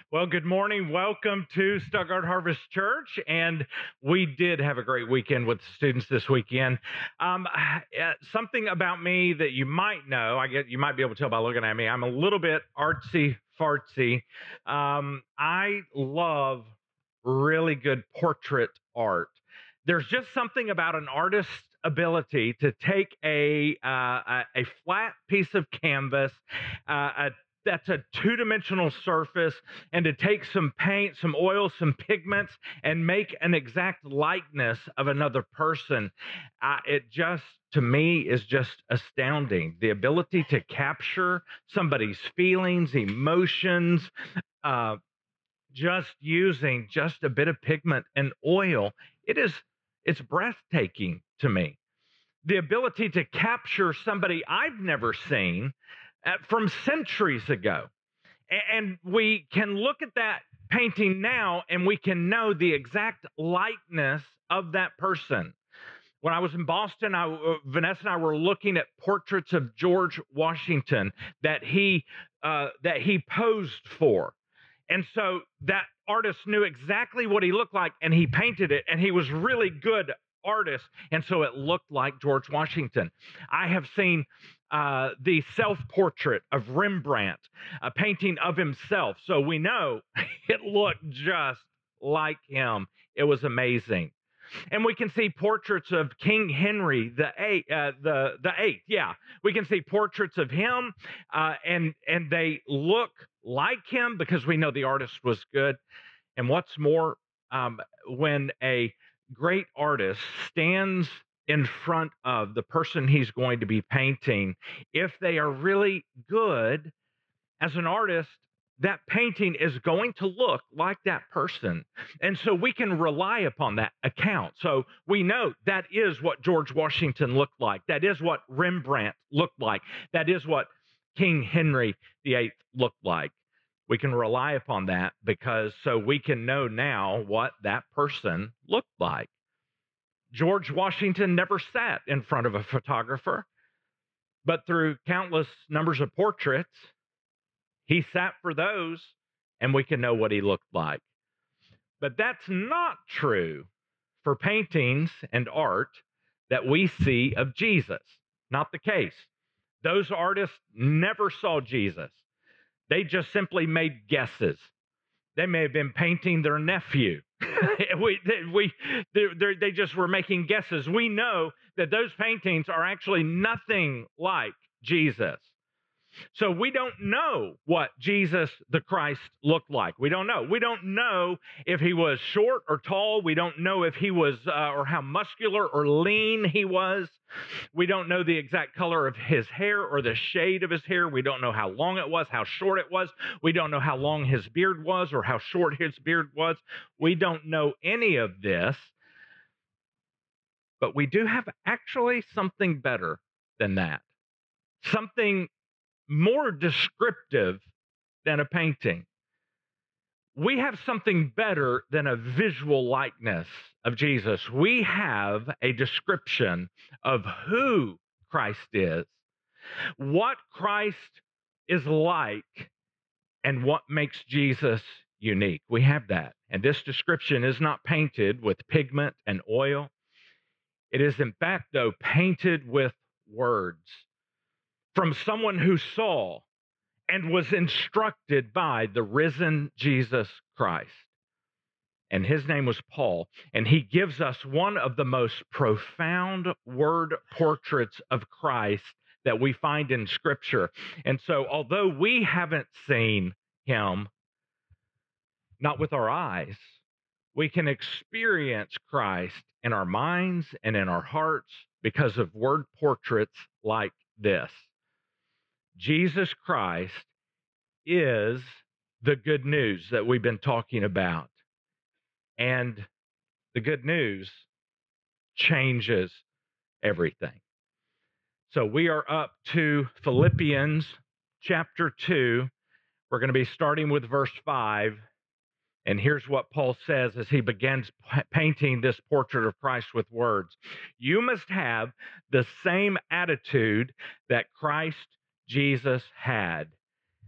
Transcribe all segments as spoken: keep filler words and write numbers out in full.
Well, good morning. Welcome to Stuttgart Harvest Church. And we did have a great weekend with the students this weekend. Um, uh, something about me that you might know, I get you might be able to tell by looking at me. I'm a little bit artsy fartsy. Um, I love really good portrait art. There's just something about an artist's ability to take a uh, a, a flat piece of canvas, uh, a that's a two-dimensional surface, and to take some paint, some oil, some pigments, and make an exact likeness of another person. Uh, it just, to me, is just astounding. The ability to capture somebody's feelings, emotions, uh, just using just a bit of pigment and oil. It is, it's breathtaking to me. The ability to capture somebody I've never seen uh, from centuries ago, and we can look at that painting now and we can know the exact likeness of that person. When I was in Boston, I, uh, Vanessa and I were looking at portraits of George Washington that he uh, that he posed for, and so that artist knew exactly what he looked like, and he painted it, and he was really good artist, and so it looked like George Washington. I have seen uh, the self-portrait of Rembrandt, a painting of himself, so we know it looked just like him. It was amazing. And we can see portraits of King Henry the eighth, uh, the the eighth. Yeah, we can see portraits of him, uh, and and they look like him because we know the artist was good. And what's more, um, when a great artist stands in front of the person he's going to be painting, if they are really good as an artist, that painting is going to look like that person. And so we can rely upon that account. So we know that is what George Washington looked like. That is what Rembrandt looked like. That is what King Henry the eighth looked like. We can rely upon that because so we can know now what that person looked like. George Washington never sat in front of a photographer, but through countless numbers of portraits, he sat for those, and we can know what he looked like. But that's not true for paintings and art that we see of Jesus. Not the case. Those artists never saw Jesus. They just simply made guesses. They may have been painting their nephew. we, they, we, they, they just were making guesses. We know that those paintings are actually nothing like Jesus. So we don't know what Jesus the Christ looked like. We don't know. We don't know if he was short or tall. We don't know if he was, uh, or how muscular or lean he was. We don't know the exact color of his hair or the shade of his hair. We don't know how long it was, how short it was. We don't know how long his beard was or how short his beard was. We don't know any of this. But we do have actually something better than that. Something more descriptive than a painting. We have something better than a visual likeness of Jesus. We have a description of who Christ is, what Christ is like, and what makes Jesus unique. We have that. And this description is not painted with pigment and oil. It is, in fact, though, painted with words from someone who saw and was instructed by the risen Jesus Christ. And his name was Paul. And he gives us one of the most profound word portraits of Christ that we find in Scripture. And so, although we haven't seen him, not with our eyes, we can experience Christ in our minds and in our hearts because of word portraits like this. Jesus Christ is the good news that we've been talking about. And the good news changes everything. So we are up to Philippians chapter two. We're going to be starting with verse five. And here's what Paul says as he begins p- painting this portrait of Christ with words. You must have the same attitude that Christ Jesus had,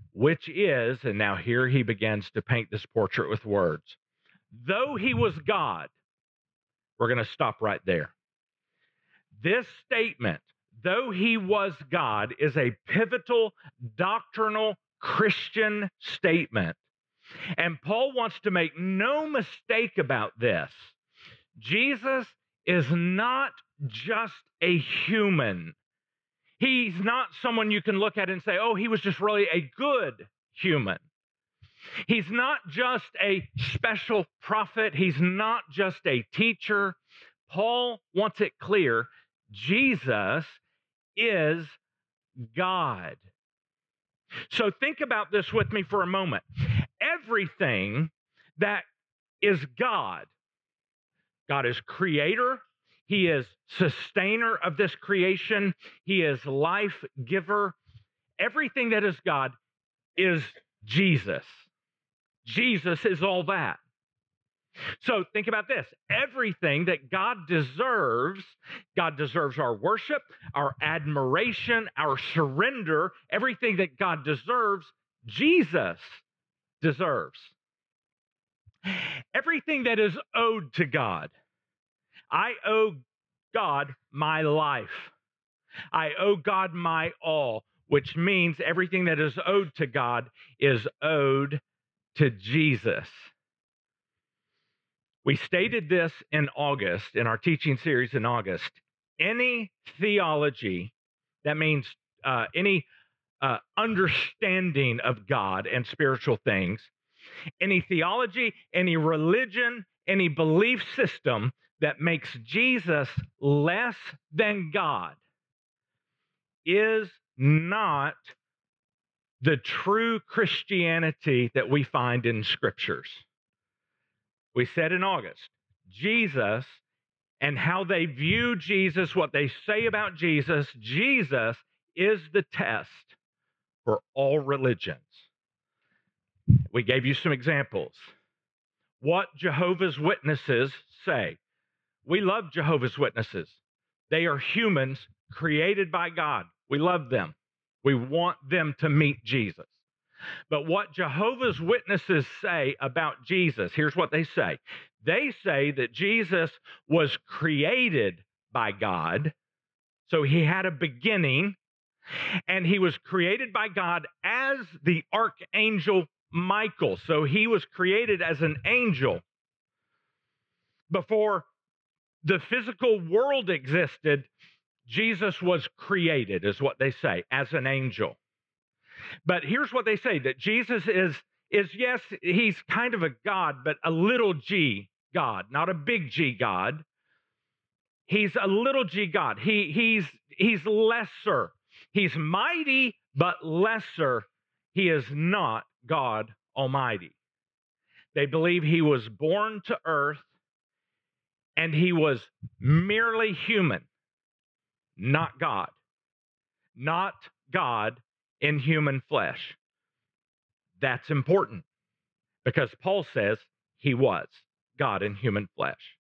which is, and now here he begins to paint this portrait with words. Though he was God, we're going to stop right there. This statement, though he was God, is a pivotal doctrinal Christian statement. And Paul wants to make no mistake about this. Jesus is not just a human. He's not someone you can look at and say, oh, he was just really a good human. He's not just a special prophet. He's not just a teacher. Paul wants it clear. Jesus is God. So think about this with me for a moment. Everything that is God, God is creator, he is sustainer of this creation, he is life giver. Everything that is God is Jesus. Jesus is all that. So think about this. Everything that God deserves, God deserves our worship, our admiration, our surrender. Everything that God deserves, Jesus deserves. Everything that is owed to God. I owe God my life. I owe God my all, which means everything that is owed to God is owed to Jesus. We stated this in August, in our teaching series in August. Any theology, that means uh, any uh, understanding of God and spiritual things, any theology, any religion, any belief system that makes Jesus less than God is not the true Christianity that we find in scriptures. We said in August, Jesus and how they view Jesus, what they say about Jesus, Jesus is the test for all religions. We gave you some examples. What Jehovah's Witnesses say. We love Jehovah's Witnesses. They are humans created by God. We love them. We want them to meet Jesus. But what Jehovah's Witnesses say about Jesus, here's what they say. They say that Jesus was created by God, so he had a beginning, and he was created by God as the archangel Michael. So he was created as an angel. Before the physical world existed, Jesus was created, is what they say, as an angel. But here's what they say, that Jesus is, is yes, he's kind of a God, but a little g God, not a big G God. He's a little g God. He, he's, he's lesser. He's mighty, but lesser. He is not God Almighty. They believe he was born to earth and he was merely human, not God. Not God in human flesh. That's important because Paul says he was God in human flesh.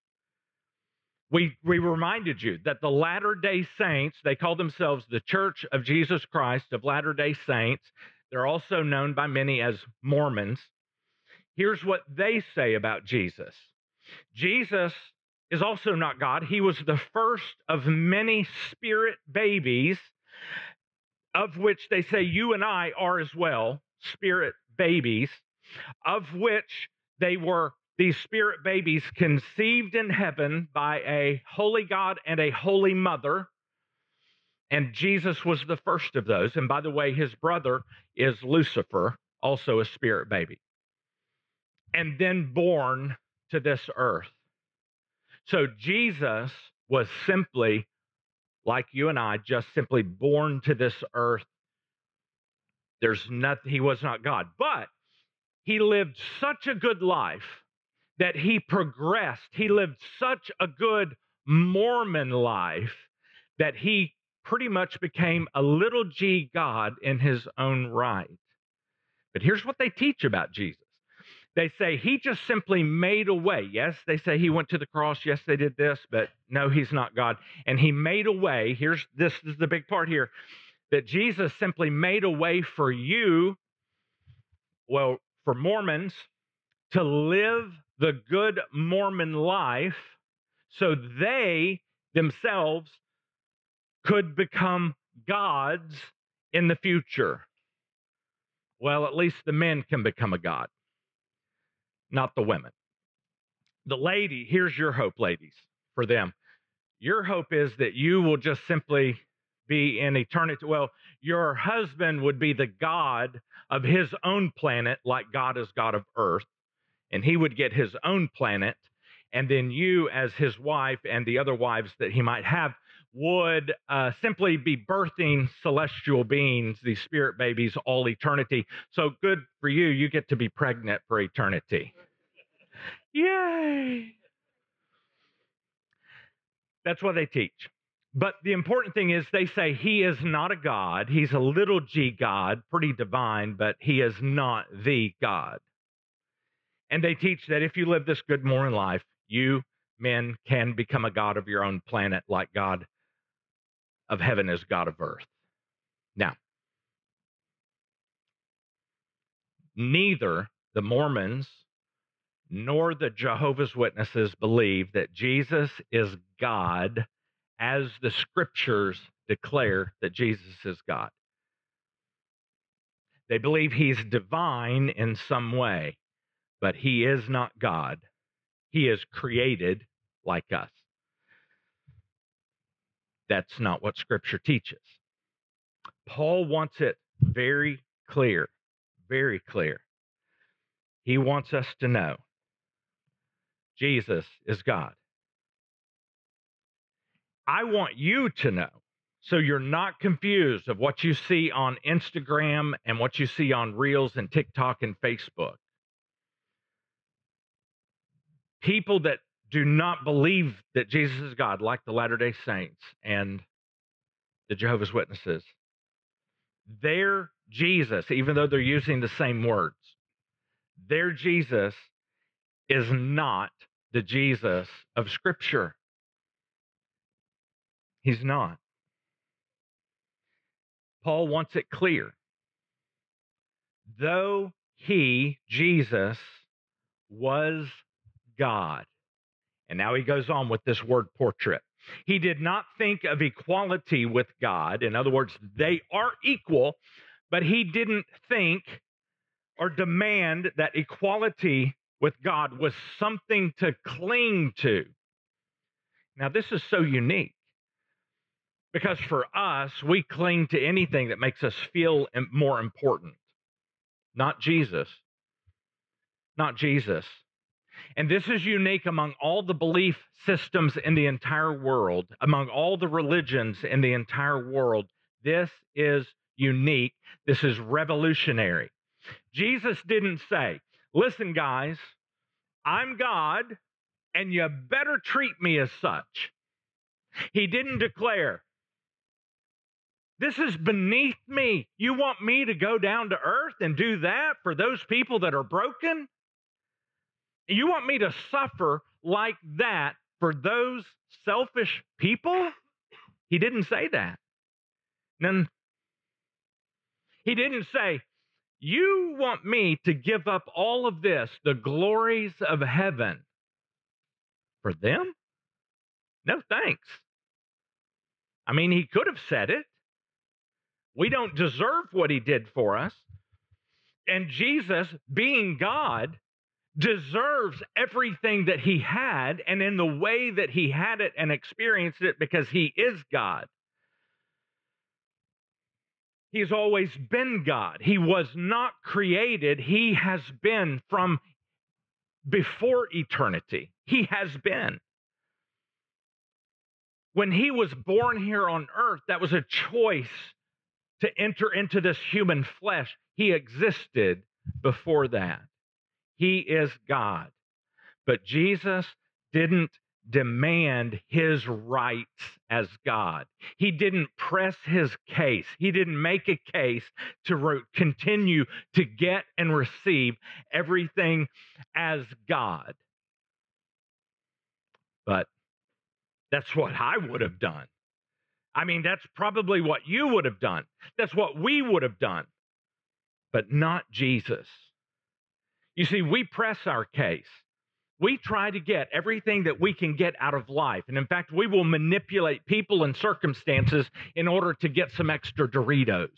We, we reminded you that the Latter-day Saints, they call themselves the Church of Jesus Christ of Latter-day Saints. They're also known by many as Mormons. Here's what they say about Jesus. Jesus is also not God. He was the first of many spirit babies, of which they say you and I are as well, spirit babies, of which they were these spirit babies conceived in heaven by a holy God and a holy mother. And Jesus was the first of those. And by the way, his brother is Lucifer, also a spirit baby. And then born to this earth. So Jesus was simply, like you and I, just simply born to this earth. There's nothing, he was not God. But he lived such a good life that he progressed. He lived such a good Mormon life that he pretty much became a little g God in his own right. But here's what they teach about Jesus. They say he just simply made a way. Yes, they say he went to the cross. Yes, they did this, but no, he's not God. And he made a way. Here's this is the big part here, that Jesus simply made a way for you Well, for Mormons to live the good Mormon life so they themselves could become gods in the future. Well, at least the men can become a god, not the women. The lady, here's your hope, ladies, for them. Your hope is that you will just simply be in eternity. Well, your husband would be the god of his own planet, like God is God of earth, and he would get his own planet. And then you, as his wife and the other wives that he might have, would uh, simply be birthing celestial beings, these spirit babies, all eternity. So good for you. You get to be pregnant for eternity. Yay! That's what they teach. But the important thing is they say he is not a God. He's a little g God, pretty divine, but he is not the God. And they teach that if you live this good Mormon life, you men can become a god of your own planet, like God of heaven is God of earth. Now, neither the Mormons nor the Jehovah's Witnesses believe that Jesus is God as the scriptures declare that Jesus is God. They believe he's divine in some way, but he is not God. He is created like us. That's not what Scripture teaches. Paul wants it very clear, very clear. He wants us to know Jesus is God. I want you to know, so you're not confused of what you see on Instagram and what you see on Reels and TikTok and Facebook. People that do not believe that Jesus is God, like the Latter-day Saints and the Jehovah's Witnesses, their Jesus, even though they're using the same words, their Jesus is not the Jesus of Scripture. He's not. Paul wants it clear. Though he, Jesus, was God. And now he goes on with this word portrait. He did not think of equality with God. In other words, they are equal, but he didn't think or demand that equality with God was something to cling to. Now, this is so unique because for us, we cling to anything that makes us feel more important, not Jesus. Not Jesus. And this is unique among all the belief systems in the entire world, among all the religions in the entire world. This is unique. This is revolutionary. Jesus didn't say, listen, guys, I'm God, and you better treat me as such. He didn't declare, this is beneath me. You want me to go down to earth and do that for those people that are broken? You want me to suffer like that for those selfish people? He didn't say that. Then he didn't say, you want me to give up all of this, the glories of heaven, for them? No thanks. I mean, he could have said it. We don't deserve what he did for us. And Jesus, being God, deserves everything that he had and in the way that he had it and experienced it because he is God. He's always been God. He was not created. He has been from before eternity. He has been. When he was born here on earth, that was a choice to enter into this human flesh. He existed before that. He is God. But Jesus didn't demand his rights as God. He didn't press his case. He didn't make a case to re- continue to get and receive everything as God. But that's what I would have done. I mean, that's probably what you would have done. That's what we would have done. But not Jesus. You see, we press our case. We try to get everything that we can get out of life. And in fact, we will manipulate people and circumstances in order to get some extra Doritos.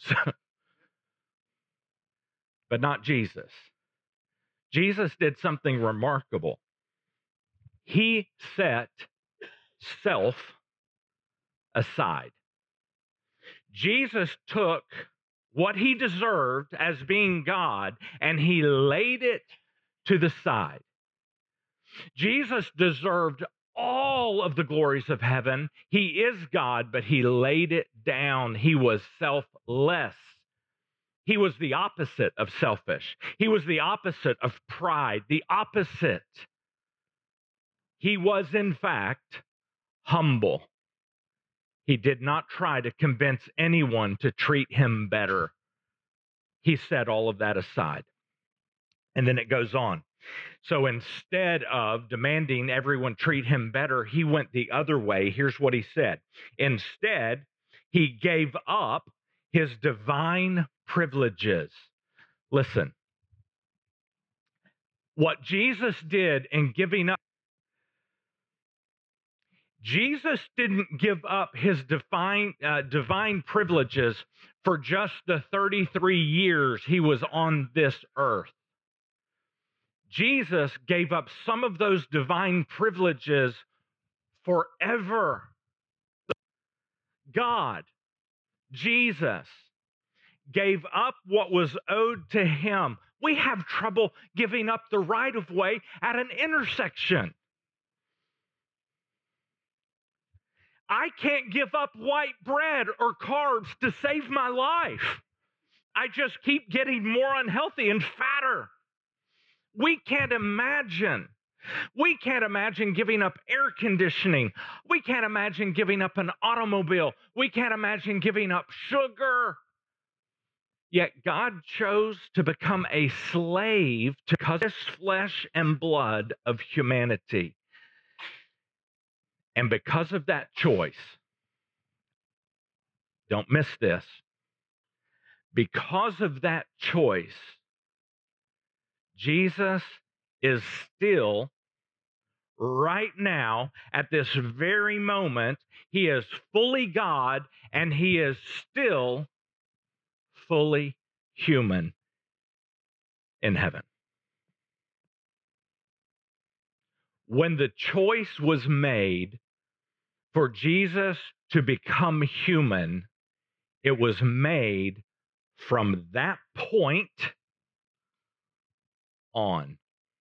But not Jesus. Jesus did something remarkable. He set self aside. Jesus took what he deserved as being God and he laid it to the side. Jesus deserved all of the glories of heaven. He is God, but he laid it down. He was selfless. He was the opposite of selfish. He was the opposite of pride, the opposite. He was, in fact, humble. He did not try to convince anyone to treat him better. He set all of that aside. And then it goes on. So instead of demanding everyone treat him better, he went the other way. Here's what he said. Instead, he gave up his divine privileges. Listen, what Jesus did in giving up, Jesus didn't give up his divine, uh, divine privileges for just the thirty-three years he was on this earth. Jesus gave up some of those divine privileges forever. God, Jesus, gave up what was owed to him. We have trouble giving up the right of way at an intersection. I can't give up white bread or carbs to save my life. I just keep getting more unhealthy and fatter. We can't imagine. We can't imagine giving up air conditioning. We can't imagine giving up an automobile. We can't imagine giving up sugar. Yet God chose to become a slave to the flesh and blood of humanity. And because of that choice, don't miss this, because of that choice, Jesus is still, right now, at this very moment, he is fully God and he is still fully human in heaven. When the choice was made for Jesus to become human, it was made from that point on.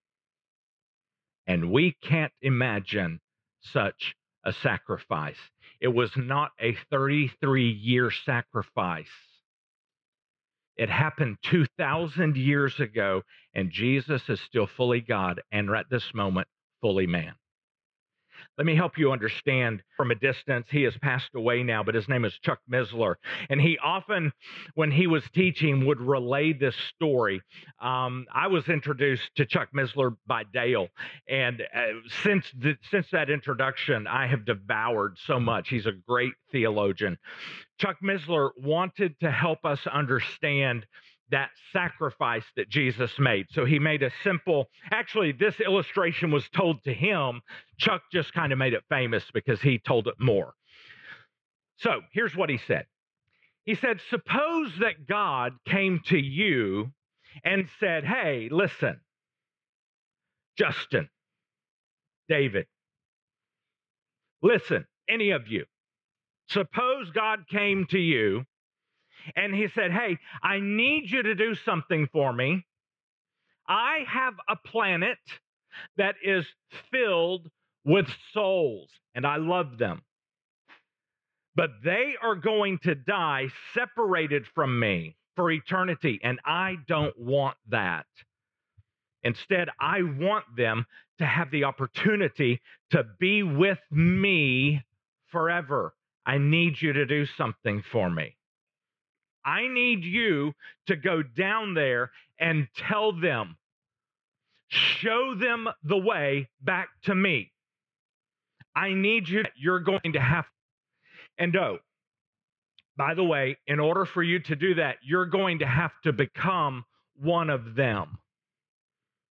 And we can't imagine such a sacrifice. It was not a thirty-three year sacrifice. It happened two thousand years ago, and Jesus is still fully God and at this moment, fully man. Let me help you understand from a distance. He has passed away now, but his name is Chuck Missler. And he often, when he was teaching, would relay this story. Um, I was introduced to Chuck Missler by Dale. And uh, since, the, since that introduction, I have devoured so much. He's a great theologian. Chuck Missler wanted to help us understand that sacrifice that Jesus made. So he made a simple, actually, this illustration was told to him. Chuck just kind of made it famous because he told it more. So here's what he said. He said, suppose that God came to you and said, hey, listen, Justin, David, listen, any of you, suppose God came to you and he said, hey, I need you to do something for me. I have a planet that is filled with souls, and I love them. But they are going to die separated from me for eternity, and I don't want that. Instead, I want them to have the opportunity to be with me forever. I need you to do something for me. I need you to go down there and tell them, show them the way back to me. I need you, you're going to have, and oh, by the way, in order for you to do that, you're going to have to become one of them.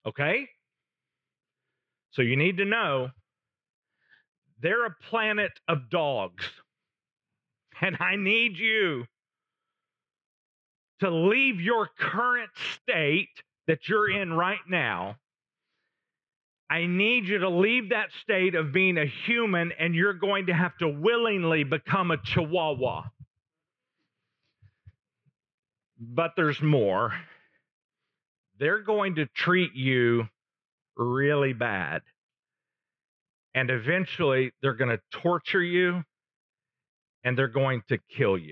Okay? So you need to know they're a planet of dogs. And I need you to leave your current state that you're in right now. I need you to leave that state of being a human, and you're going to have to willingly become a chihuahua. But there's more. They're going to treat you really bad. And eventually, they're going to torture you, and they're going to kill you.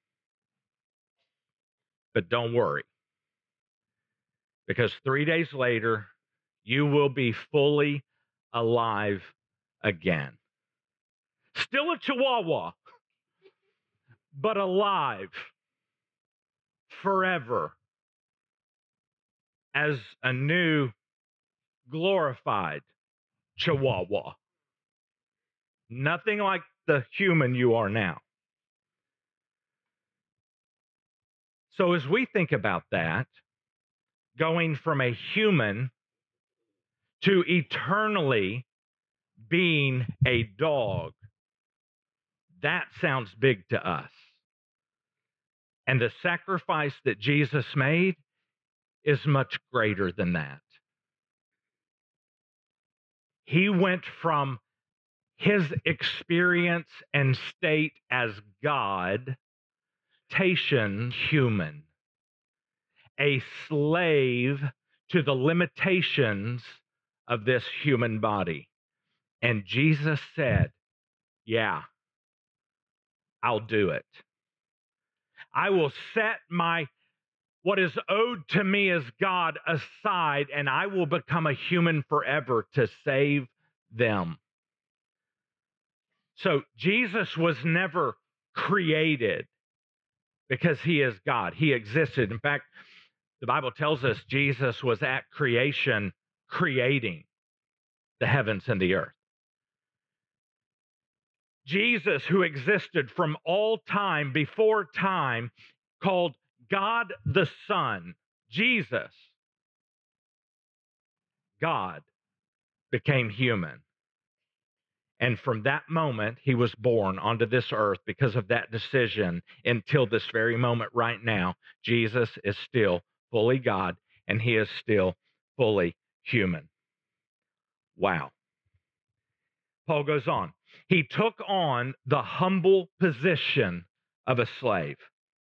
But don't worry, because three days later, you will be fully alive again. Still a chihuahua, but alive forever as a new glorified chihuahua. Nothing like the human you are now. So as we think about that, going from a human to eternally being a dog, that sounds big to us. And the sacrifice that Jesus made is much greater than that. He went from his experience and state as God, tation human, a slave to the limitations of this human body. And Jesus said, yeah, I'll do it. I will set my what is owed to me as God aside, and I will become a human forever to save them. So Jesus was never created because he is God. He existed. In fact, the Bible tells us Jesus was at creation creating the heavens and the earth. Jesus, who existed from all time, before time, called God the Son, Jesus, God, became human. And from that moment, he was born onto this earth because of that decision. Until this very moment right now, Jesus is still fully God, and he is still fully human. Wow. Paul goes on. He took on the humble position of a slave.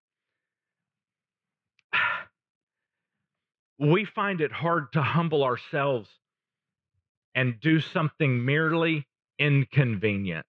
We find it hard to humble ourselves and do something merely inconvenient.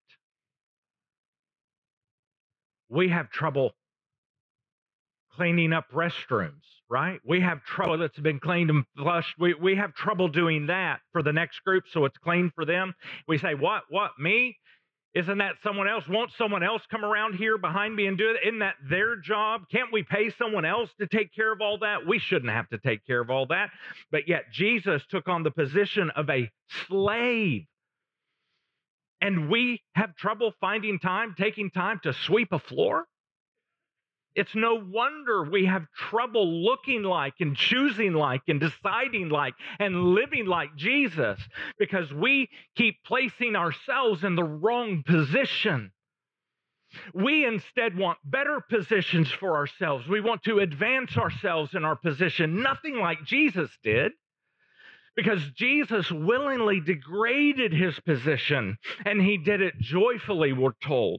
We have trouble cleaning up restrooms, right? We have trouble that's been cleaned and flushed. We, we have trouble doing that for the next group so it's clean for them. We say, what, what, me? Isn't that someone else? Won't someone else come around here behind me and do it? Isn't that their job? Can't we pay someone else to take care of all that? We shouldn't have to take care of all that. But yet Jesus took on the position of a slave. And we have trouble finding time, taking time to sweep a floor. It's no wonder we have trouble looking like and choosing like and deciding like and living like Jesus, because we keep placing ourselves in the wrong position. We instead want better positions for ourselves. We want to advance ourselves in our position, nothing like Jesus did, because Jesus willingly degraded his position, and he did it joyfully, we're told.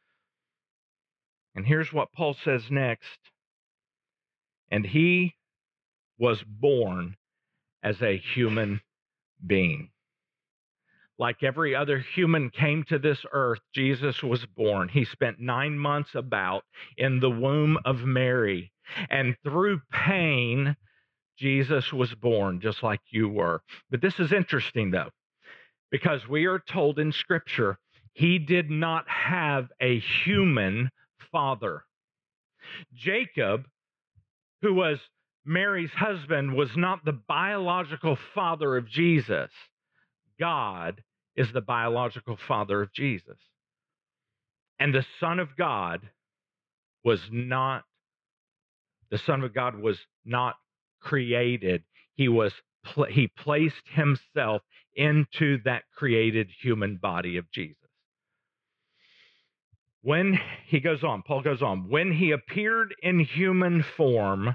And here's what Paul says next. And he was born as a human being. Like every other human came to this earth, Jesus was born. He spent nine months about in the womb of Mary. And through pain, Jesus was born just like you were. But this is interesting, though, because we are told in Scripture he did not have a human father. Jacob, who was Mary's husband, was not the biological father of Jesus. God is the biological father of Jesus. And the Son of God was not, the Son of God was not created. He was pl- he placed himself into that created human body of Jesus. When he goes on, Paul goes on, when he appeared in human form,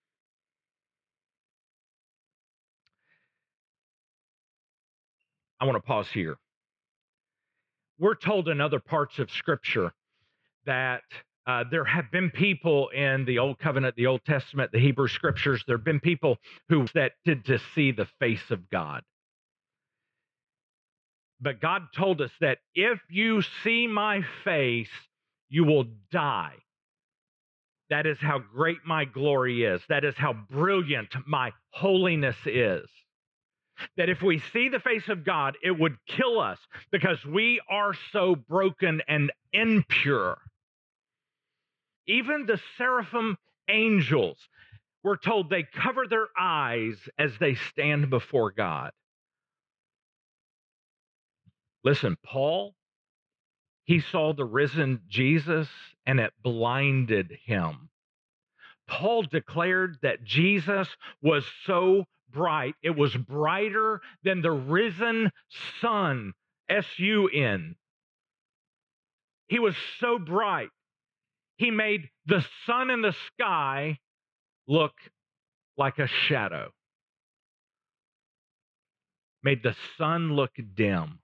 I want to pause here. We're told in other parts of Scripture that uh, there have been people in the Old Covenant, the Old Testament, the Hebrew Scriptures, there have been people who that did to see the face of God. But God told us that if you see my face, you will die. That is how great my glory is. That is how brilliant my holiness is. That if we see the face of God, it would kill us because we are so broken and impure. Even the seraphim angels, we're told they cover their eyes as they stand before God. Listen, Paul, he saw the risen Jesus and it blinded him. Paul declared that Jesus was so bright, it was brighter than the risen sun, S U N. He was so bright, he made the sun in the sky look like a shadow, made the sun look dim.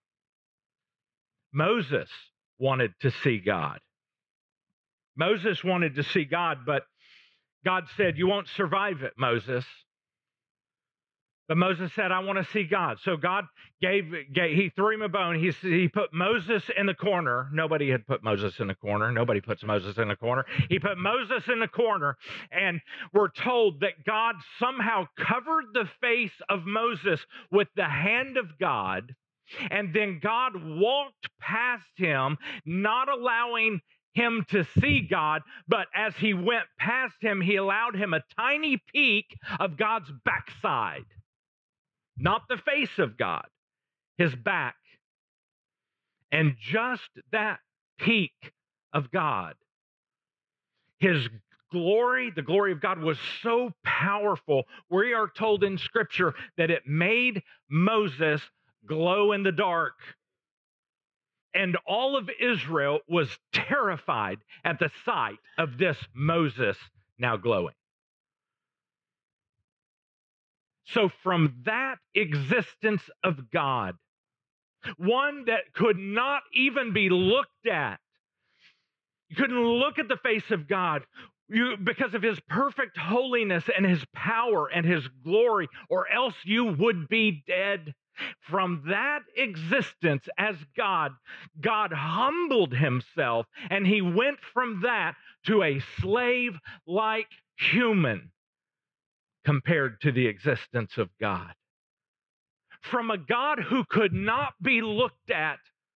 Moses wanted to see God. Moses wanted to see God, but God said, "You won't survive it, Moses." But Moses said, "I want to see God." So God gave, gave he threw him a bone. He, he put Moses in the corner. Nobody had put Moses in the corner. Nobody puts Moses in the corner. He put Moses in the corner, and we're told that God somehow covered the face of Moses with the hand of God, and then God walked past him, not allowing him to see God, but as he went past him, he allowed him a tiny peek of God's backside. Not the face of God, his back. And just that peak of God, his glory, the glory of God was so powerful. We are told in Scripture that it made Moses glow in the dark. And all of Israel was terrified at the sight of this Moses now glowing. So from that existence of God, one that could not even be looked at, you couldn't look at the face of God you, because of his perfect holiness and his power and his glory, or else you would be dead. From that existence as God, God humbled himself, and he went from that to a slave-like human compared to the existence of God. From a God who could not be looked at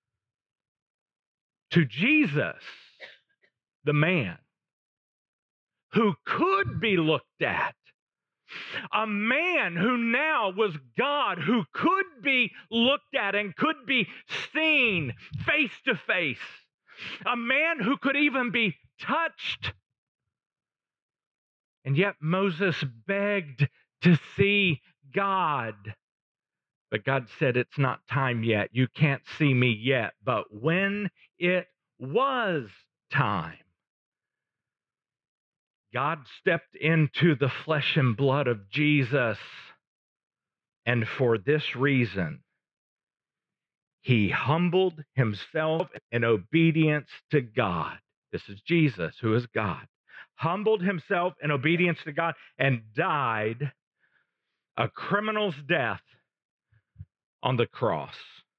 to Jesus, the man who could be looked at. A man who now was God, who could be looked at and could be seen face to face. A man who could even be touched. And yet Moses begged to see God. But God said, "It's not time yet. You can't see me yet." But when it was time, God stepped into the flesh and blood of Jesus. And for this reason, he humbled himself in obedience to God. This is Jesus, who is God. Humbled himself in obedience to God and died a criminal's death on the cross.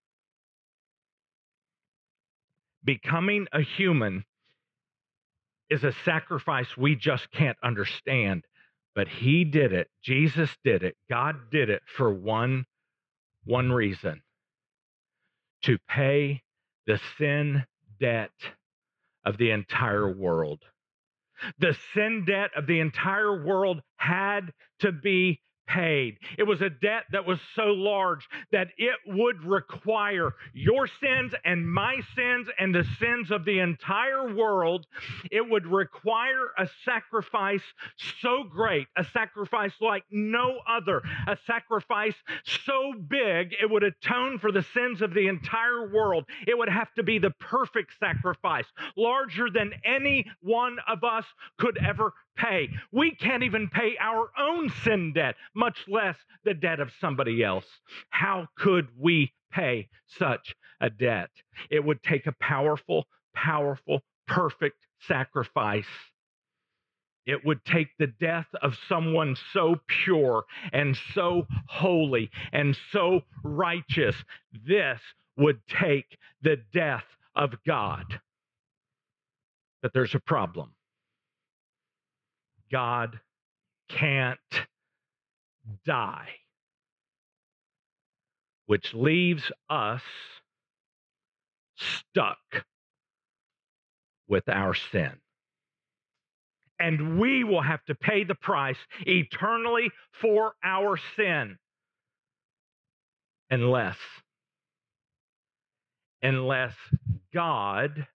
Becoming a human is a sacrifice we just can't understand. But he did it. Jesus did it. God did it for one, one reason: to pay the sin debt of the entire world. The sin debt of the entire world had to be paid. It was a debt that was so large that it would require your sins and my sins and the sins of the entire world. It would require a sacrifice so great, a sacrifice like no other, a sacrifice so big it would atone for the sins of the entire world. It would have to be the perfect sacrifice, larger than any one of us could ever pay. We can't even pay our own sin debt, much less the debt of somebody else. How could we pay such a debt? It would take a powerful, powerful, perfect sacrifice. It would take the death of someone so pure and so holy and so righteous. This would take the death of God. But there's a problem. God can't die, which leaves us stuck with our sin. And we will have to pay the price eternally for our sin unless, unless God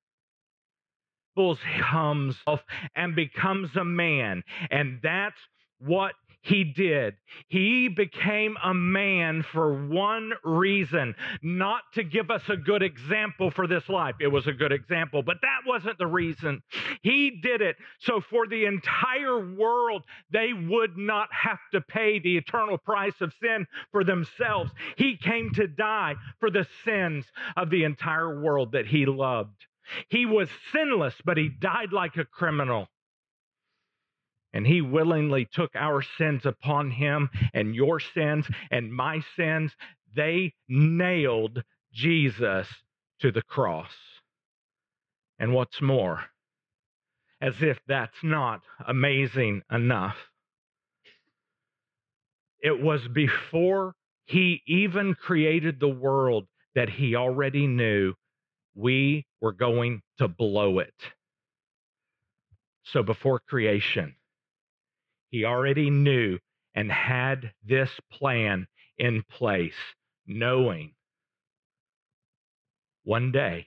comes and becomes a man. And that's what he did. He became a man for one reason, not to give us a good example for this life. It was a good example, but that wasn't the reason. He did it so for the entire world, they would not have to pay the eternal price of sin for themselves. He came to die for the sins of the entire world that he loved. He was sinless, but he died like a criminal. And he willingly took our sins upon him, and your sins and my sins. They nailed Jesus to the cross. And what's more, as if that's not amazing enough, it was before he even created the world that he already knew we were going to blow it. So before creation, he already knew and had this plan in place, knowing one day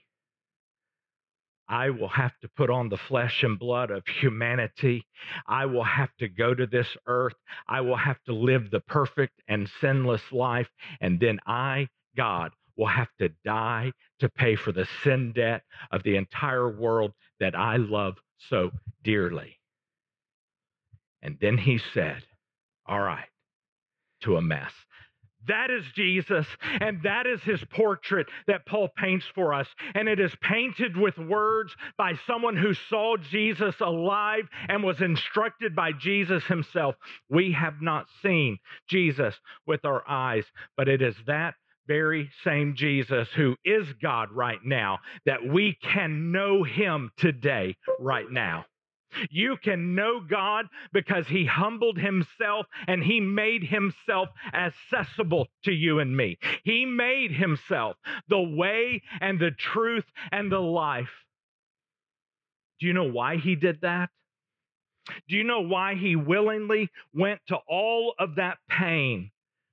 I will have to put on the flesh and blood of humanity. I will have to go to this earth. I will have to live the perfect and sinless life. And then I, God, will have to die to pay for the sin debt of the entire world that I love so dearly. And then he said, all right, to a mess. That is Jesus, and that is his portrait that Paul paints for us. And it is painted with words by someone who saw Jesus alive and was instructed by Jesus himself. We have not seen Jesus with our eyes, but it is that very same Jesus who is God right now that we can know him today, right now. You can know God because he humbled himself and he made himself accessible to you and me. He made himself the way and the truth and the life. Do you know why he did that? Do you know why he willingly went to all of that pain?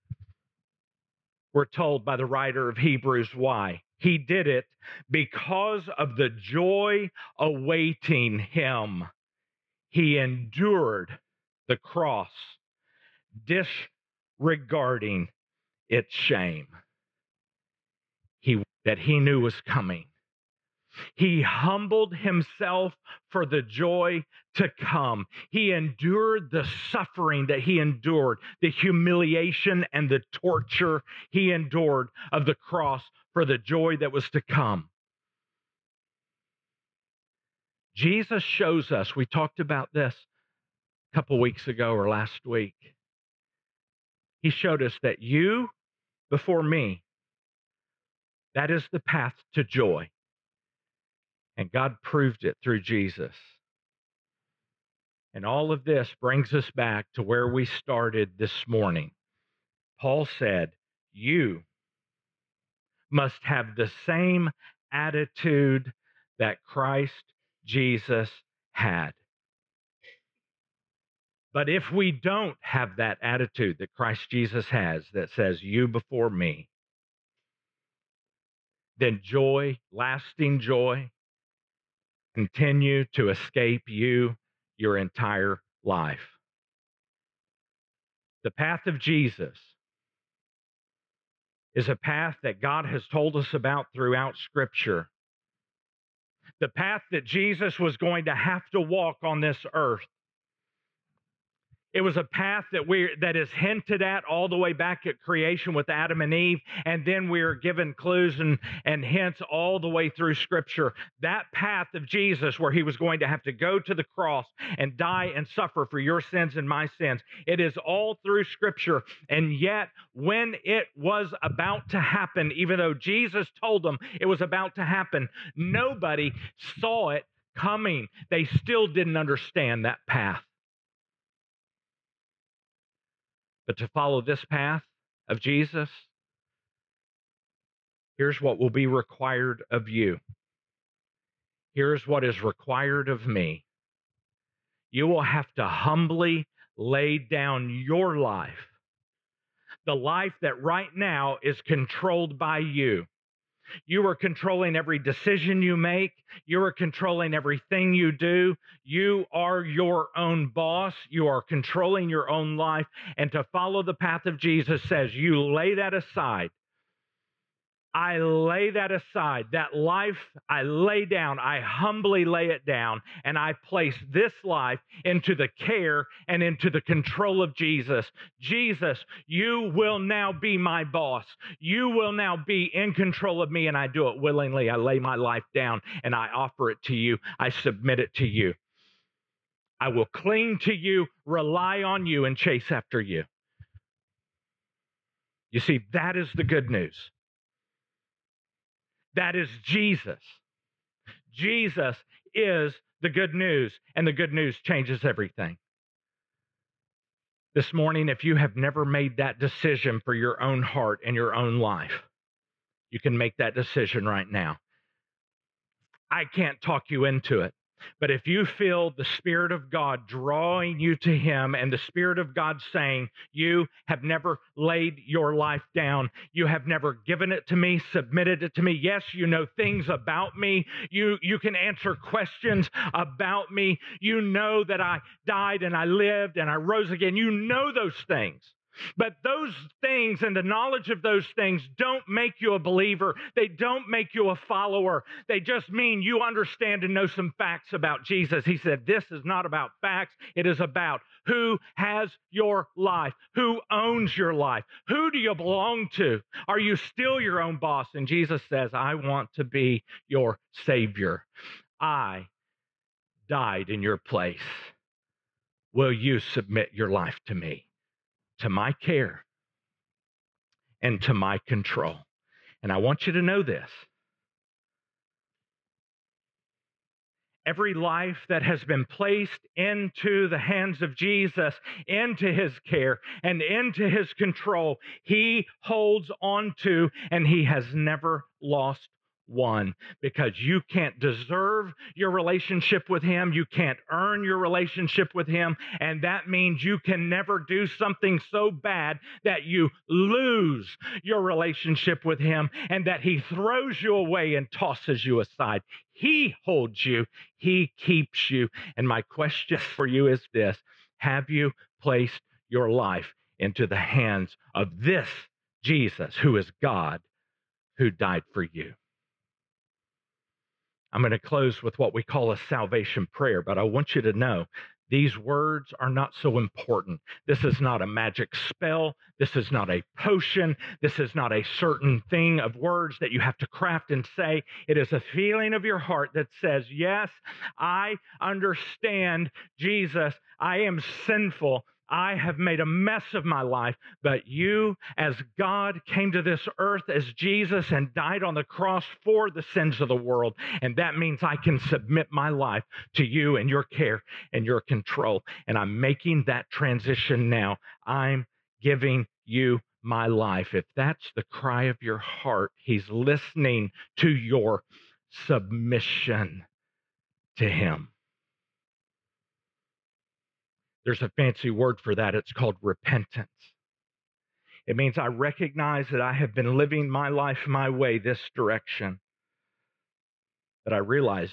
We're told by the writer of Hebrews why. He did it because of the joy awaiting him. He endured the cross, disregarding its shame he, that he knew was coming. He humbled himself for the joy to come. He endured the suffering that he endured, the humiliation and the torture he endured of the cross for the joy that was to come. Jesus shows us, we talked about this a couple weeks ago or last week. He showed us that you before me, that is the path to joy. And God proved it through Jesus. And all of this brings us back to where we started this morning. Paul said, you must have the same attitude that Christ Jesus had. But if we don't have that attitude that Christ Jesus has that says, you before me, then joy, lasting joy, continue to escape you your entire life. The path of Jesus is a path that God has told us about throughout Scripture. The path that Jesus was going to have to walk on this earth. It was a path that we that is hinted at all the way back at creation with Adam and Eve, and then we are given clues and, and hints all the way through Scripture. That path of Jesus where he was going to have to go to the cross and die and suffer for your sins and my sins. It is all through Scripture. And yet, when it was about to happen, even though Jesus told them it was about to happen, nobody saw it coming. They still didn't understand that path. But to follow this path of Jesus, here's what will be required of you. Here's what is required of me. You will have to humbly lay down your life, the life that right now is controlled by you. You are controlling every decision you make. You are controlling everything you do. You are your own boss. You are controlling your own life. And to follow the path of Jesus says you lay that aside. I lay that aside. That life I lay down. I humbly lay it down. And I place this life into the care and into the control of Jesus. Jesus, you will now be my boss. You will now be in control of me, and I do it willingly. I lay my life down and I offer it to you. I submit it to you. I will cling to you, rely on you, and chase after you. You see, that is the good news. That is Jesus. Jesus is the good news, and the good news changes everything. This morning, if you have never made that decision for your own heart and your own life, you can make that decision right now. I can't talk you into it. But if you feel the Spirit of God drawing you to Him and the Spirit of God saying, you have never laid your life down, you have never given it to me, submitted it to me. Yes, you know things about me. You, you can answer questions about me. You know that I died and I lived and I rose again. You know those things. But those things and the knowledge of those things don't make you a believer. They don't make you a follower. They just mean you understand and know some facts about Jesus. He said, this is not about facts. It is about who has your life, who owns your life. Who do you belong to? Are you still your own boss? And Jesus says, I want to be your Savior. I died in your place. Will you submit your life to me? To my care and to my control. And I want you to know this. Every life that has been placed into the hands of Jesus, into his care and into his control, he holds on to, and he has never lost one, because you can't deserve your relationship with him. You can't earn your relationship with him. And that means you can never do something so bad that you lose your relationship with him and that he throws you away and tosses you aside. He holds you. He keeps you. And my question for you is this: have you placed your life into the hands of this Jesus, who is God, who died for you? I'm going to close with what we call a salvation prayer, but I want you to know these words are not so important. This is not a magic spell. This is not a potion. This is not a certain thing of words that you have to craft and say. It is a feeling of your heart that says, yes, I understand, Jesus, I am sinful. I have made a mess of my life, but you, as God, came to this earth as Jesus and died on the cross for the sins of the world. And that means I can submit my life to you and your care and your control. And I'm making that transition now. I'm giving you my life. If that's the cry of your heart, he's listening to your submission to him. There's a fancy word for that. It's called repentance. It means I recognize that I have been living my life my way, this direction. But I realize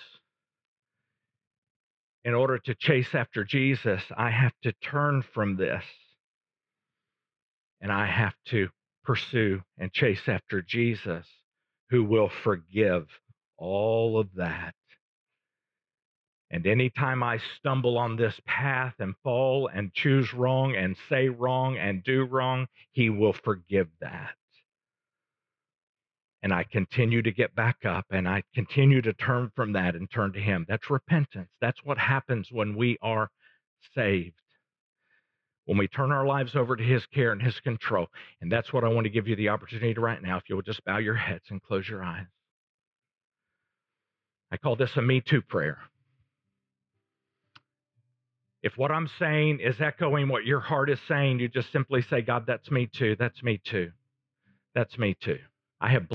in order to chase after Jesus, I have to turn from this. And I have to pursue and chase after Jesus, who will forgive all of that. And anytime I stumble on this path and fall and choose wrong and say wrong and do wrong, he will forgive that. And I continue to get back up and I continue to turn from that and turn to him. That's repentance. That's what happens when we are saved, when we turn our lives over to his care and his control. And that's what I want to give you the opportunity to right now. If you will just bow your heads and close your eyes. I call this a Me Too prayer. If what I'm saying is echoing what your heart is saying, you just simply say, God, that's me too. That's me too. That's me too. I have.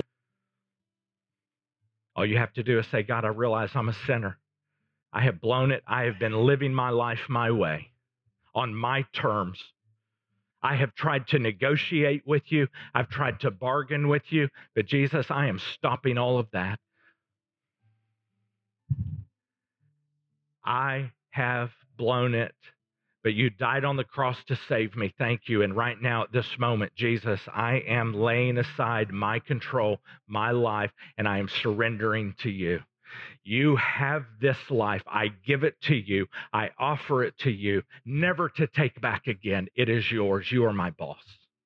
All you have to do is say, God, I realize I'm a sinner. I have blown it. I have been living my life my way, on my terms. I have tried to negotiate with you. I've tried to bargain with you. But Jesus, I am stopping all of that. I have blown it, but you died on the cross to save me. Thank you. And right now, at this moment, Jesus, I am laying aside my control, my life, and I am surrendering to you. You have this life. I give it to you. I offer it to you, never to take back again. It is yours. You are my boss.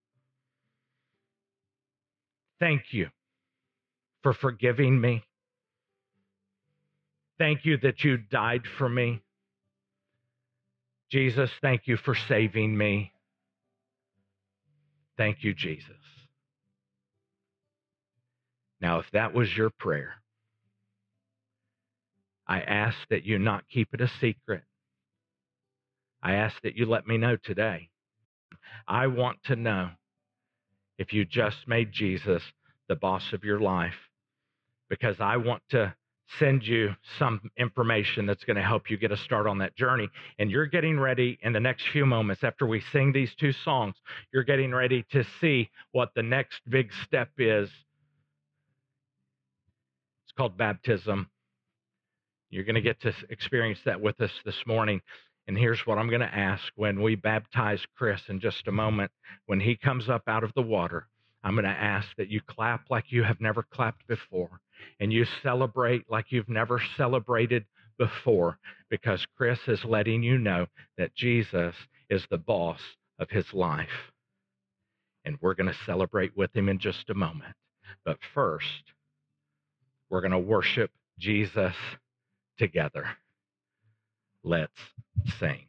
Thank you for forgiving me. Thank you that you died for me. Jesus, thank you for saving me. Thank you, Jesus. Now, if that was your prayer, I ask that you not keep it a secret. I ask that you let me know today. I want to know if you just made Jesus the boss of your life, because I want to send you some information that's going to help you get a start on that journey. And you're getting ready in the next few moments after we sing these two songs, you're getting ready to see what the next big step is. It's called baptism. You're going to get to experience that with us this morning. And here's what I'm going to ask when we baptize Chris in just a moment. When he comes up out of the water, I'm going to ask that you clap like you have never clapped before, and you celebrate like you've never celebrated before, because Chris is letting you know that Jesus is the boss of his life. And we're going to celebrate with him in just a moment. But first, we're going to worship Jesus together. Let's sing.